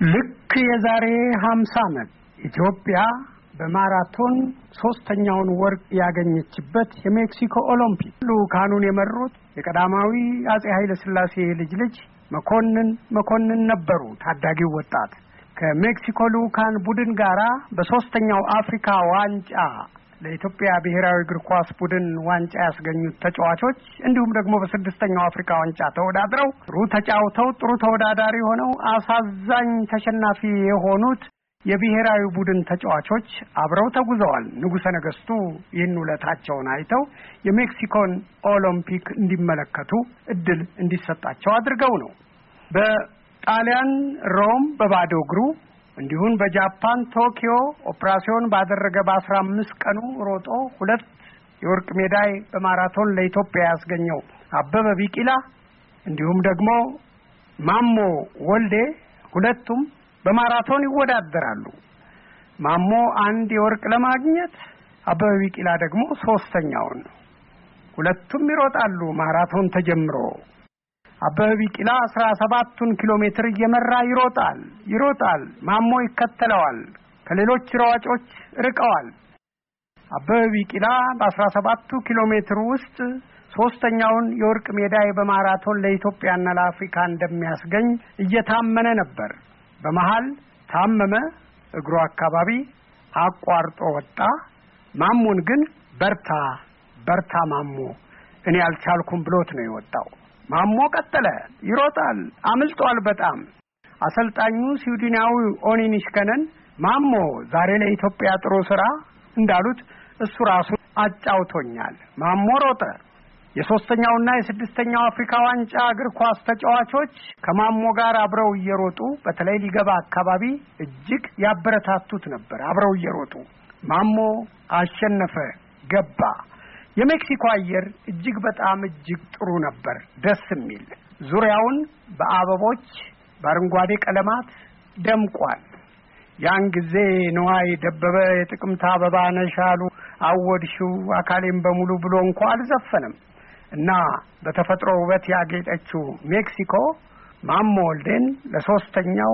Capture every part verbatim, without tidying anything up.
ልክ የዛሬ ሃምሳ ዓመት ኢትዮጵያ በማራቶን ሶስተኛውን ወርቅ ያገኘችበት የሜክሲኮ ኦሎምፒክ ልኡካኑን የመሩት የቀዳማዊ አጼ ኃይለ ሥላሴ ልጅ ልጅ መኮንን መኮንን ነበሩ። ታዳጊው ወጣት ከሜክሲኮ ልኡካን ቡድን ጋራ በሶስተኛው አፍሪካ ዋንጫ ለኢትዮጵያ ብሔራዊ እግር ኳስ ቡድን ዋንጫ ያስገኙት ተጫዋቾች እንዲሁም ደግሞ በስድስተኛው አፍሪካ ዋንጫ ተወዳድረው ጥሩ ተጫውተው ጥሩ ተወዳዳሪ ሆነው አሳዛኝ ተሸናፊ የሆኑት የብሔራዊ ቡድን ተጫዋቾች አብረው ተጉዘዋል። ንጉሠ ነገሥቱ ይህን ውለታቸውን አይተው የሜክሲኮን ኦሎምፒክ እንዲመለከቱ እድል እንዲሰጣቸው አድርገው ነው። በጣሊያን ሮም በባዶ እግሩ እንዲሁም በጃፓን ቶኪዮ ኦፕራሲዮን ባደረገ በአስራ አምስት ቀኑ ሮጦ ሁለት የወርቅ ሜዳይ በማራቶን ለኢትዮጵያ ያስገኘው አበበ ቢቂላ እንዲሁም ደግሞ ማሞ ወልዴ ሁለቱም በማራቶን ይወዳደራሉ። ማሞ አንድ የወርቅ ለማግኘት አበበ ቢቂላ ደግሞ ሶስተኛውን። ሁለቱም ይሮጣሉ ማራቶን ተጀምሮ። አበበ ቢቂላ አስራ ሰባቱን ኪሎ ሜትር እየመራ ይሮጣል ይሮጣል ማሞ ይከተለዋል። ከሌሎች ሯጮች ርቀዋል። አበበ ቢቂላ በአስራ ሰባቱ ኪሎ ሜትር ውስጥ ሶስተኛውን የወርቅ ሜዳይ በማራቶን ለኢትዮጵያና ለአፍሪካ እንደሚያስገኝ እየታመነ ነበር። በመሃል ታመመ። እግሩ አካባቢ አቋርጦ ወጣ። ማሞን ግን በርታ በርታ ማሞ እኔ አልቻልኩም ብሎት ነው የወጣው። ማሞ ቀጠለ ይሮጣል። አምልጧል በጣም። አሰልጣኙ ስዊድናዊ ኦኒኒሽከነን ማሞ ዛሬ ለኢትዮጵያ ጥሩ ስራ እንዳሉት እሱ ራሱ አጫውቶኛል። ማሞ ሮጠ። የሶስተኛውና የስድስተኛው አፍሪካ ዋንጫ እግር ኳስ ተጫዋቾች ከማሞ ጋር አብረው እየሮጡ በተለይ ሊገባ አካባቢ እጅግ ያበረታቱት ነበር። አብረው እየሮጡ ማሞ አሸነፈ፣ ገባ። የሜክሲኮ አየር እጅግ በጣም እጅግ ጥሩ ነበር፣ ደስ የሚል ዙሪያውን በአበቦች በአረንጓዴ ቀለማት ደምቋል። ያን ጊዜ ነዋይ ደበበ የጥቅምት አበባ ነሻሉ አወድሽው አካሌም በሙሉ ብሎ እንኳን አልዘፈንም እና በተፈጥሮ ውበት ያጌጠችው ሜክሲኮ ማሞ ወልዴን ለሶስተኛው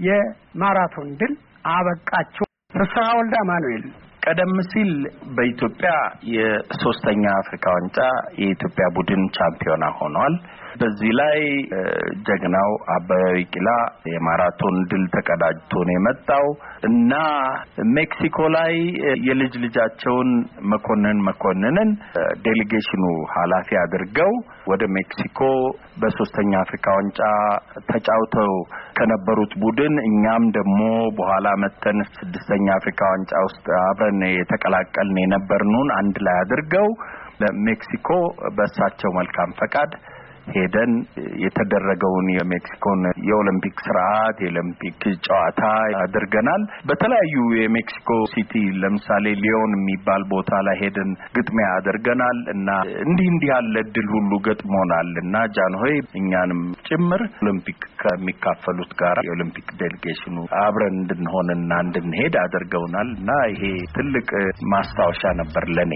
የማራቶን ድል አበቃቸው። ፍስሐ ወልደ አማኑኤል ቀደም ሲል በኢትዮጵያ የሶስተኛ አፍሪካ ዋንጫ የኢትዮጵያ ቡድን ቻምፒዮና ሆኗል። በዚህ ላይ ጀግናው አበበ ቢቂላ የማራቶን ድል ተቀዳጅቶ ነው የመጣው እና ሜክሲኮ ላይ የልጅ ልጃቸውን መኮንን መኮንንን ዴሌጌሽኑ ኃላፊ አድርገው ወደ ሜክሲኮ በሶስተኛ አፍሪካ ዋንጫ ተጫውተው ከነበሩት ቡድን እኛም ደግሞ በኋላ መተን ስድስተኛ አፍሪካ ዋንጫ ውስጥ አብረን የተቀላቀልን የነበርኑን አንድ ላይ አድርገው ለሜክሲኮ በእሳቸው መልካም ፈቃድ ሄደን የተደረገውን የሜክሲኮን የኦሎምፒክ ስርዓት የኦሎምፒክ ጨዋታ አድርገናል። በተለያዩ የሜክሲኮ ሲቲ ለምሳሌ ሊዮን የሚባል ቦታ ላይ ሄደን ግጥሚያ አድርገናል እና እንዲህ እንዲህ ያለ ድል ሁሉ ገጥሞናል እና ጃንሆይ እኛንም ጭምር ኦሎምፒክ ከሚካፈሉት ጋር የኦሎምፒክ ዴሌጌሽኑ አብረን እንድንሆንና እንድንሄድ አድርገውናል እና ይሄ ትልቅ ማስታወሻ ነበር ለኔ።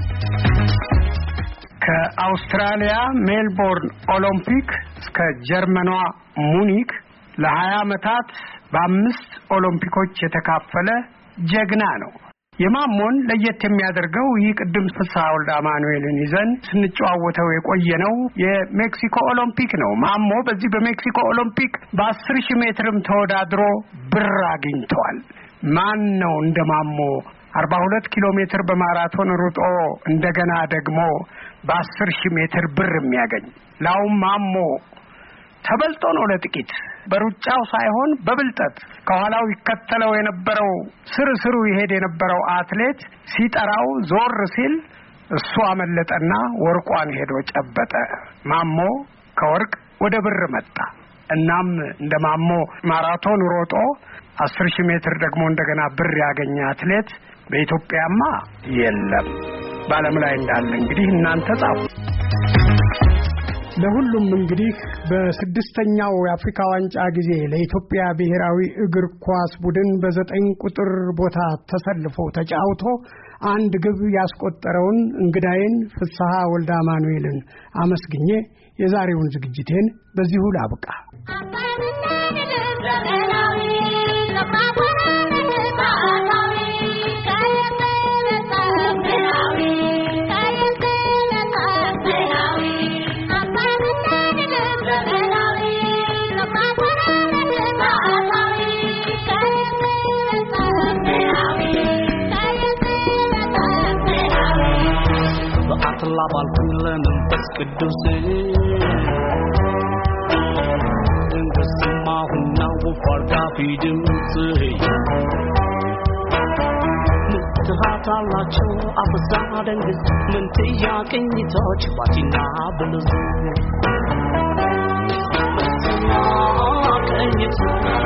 ከአውስትራሊያ ሜልቦርን ኦሎምፒክ እስከ ጀርመኗ ሙኒክ ለሀያ ዓመታት በአምስት ኦሎምፒኮች የተካፈለ ጀግና ነው። የማሞን ለየት የሚያደርገው ይህ ቅድም ፍስሐ ወልደ አማኑኤልን ይዘን ስንጨዋወተው የቆየነው የሜክሲኮ ኦሎምፒክ ነው። ማሞ በዚህ በሜክሲኮ ኦሎምፒክ በአስር ሺህ ሜትርም ተወዳድሮ ብር አግኝቷል። ማን ነው እንደ ማሞ አርባ ሁለት ኪሎ ሜትር በማራቶን ሩጦ እንደገና ደግሞ በአስር ሺህ ሜትር ብር የሚያገኝ? ላውም ማሞ ተበልጦ ነው ለጥቂት በሩጫው ሳይሆን በብልጠት ከኋላው ይከተለው የነበረው ስር ስሩ ይሄድ የነበረው አትሌት ሲጠራው ዞር ሲል እሱ አመለጠና ወርቋን ሄዶ ጨበጠ። ማሞ ከወርቅ ወደ ብር መጣ። እናም እንደ ማሞ ማራቶን ሮጦ አስር ሺህ ሜትር ደግሞ እንደገና ብር ያገኘ አትሌት በኢትዮጵያማ የለም። በዓለም ላይ እንዳለ እንግዲህ እናንተ ጻፉ። ለሁሉም እንግዲህ በስድስተኛው የአፍሪካ ዋንጫ ጊዜ ለኢትዮጵያ ብሔራዊ እግር ኳስ ቡድን በዘጠኝ ቁጥር ቦታ ተሰልፎ ተጫውቶ አንድ ግብ ያስቆጠረውን እንግዳዬን ፍስሐ ወልደ አማኑኤልን አመስግኜ የዛሬውን ዝግጅቴን በዚሁ ላብቃ። ተባባል ለመንፈስ ቅዱስ እንተሰማሁና ወፋርጋ ፊድምጽ ምትሃታላቸው አበዛ ደንግዝ ምን ትያቀኝቶች ባቲና ብልዝ ምትያቀኝቶ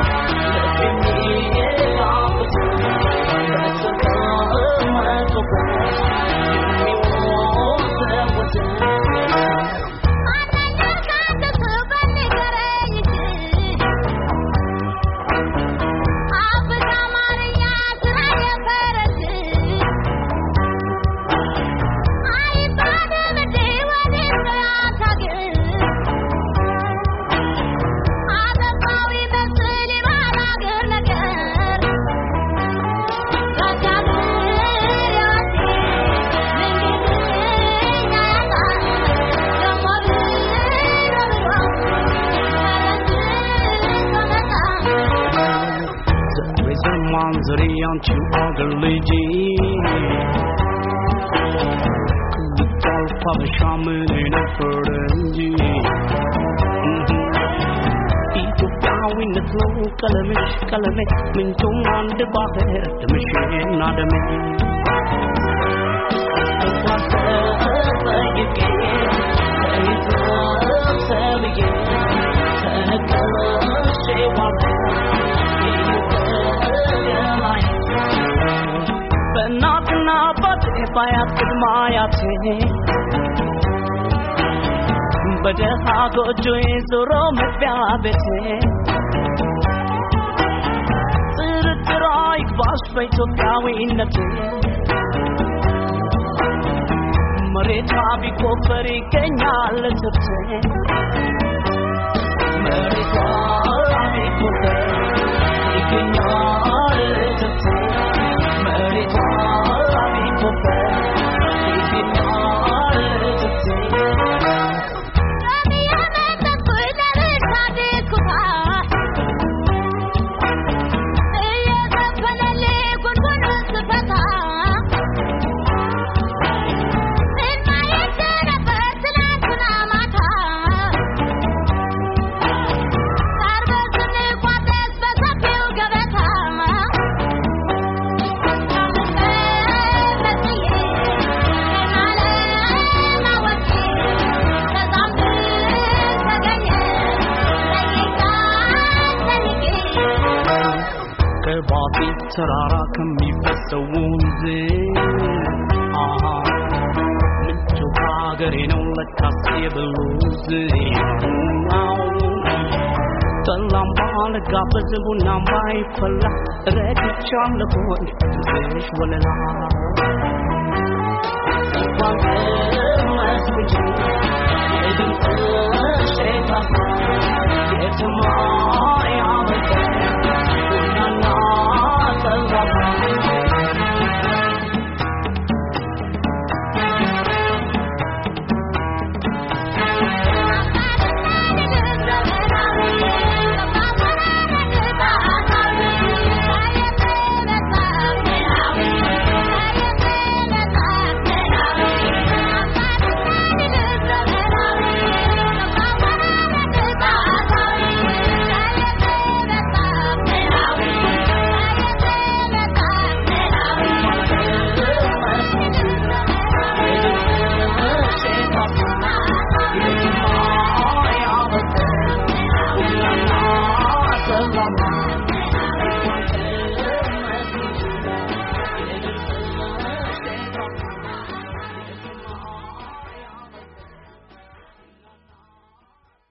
Zuriyan chu agarliji Kutal pa shaman in a furdanji Ito pawin na flow kalamish kalamish min tung on the bahir the machine not a me What the you get It's love again Take a say what Not now, but if I have to my opinion, but if I go to his room, it's Babette. The right was straight to go in the day. Marita be coppery, Kenya, let's say. Marita be coppery, Kenya, let's say. Marita. Sarara ከሚፈሰው ወንዝ አሃ ምንጩ ሀገሬ ነው ለካስ የብሉዝ ጠላም ባለጋበዝ ቡናም ባይፈላ ረግቻለሁ ትንሽ ወለላ Mama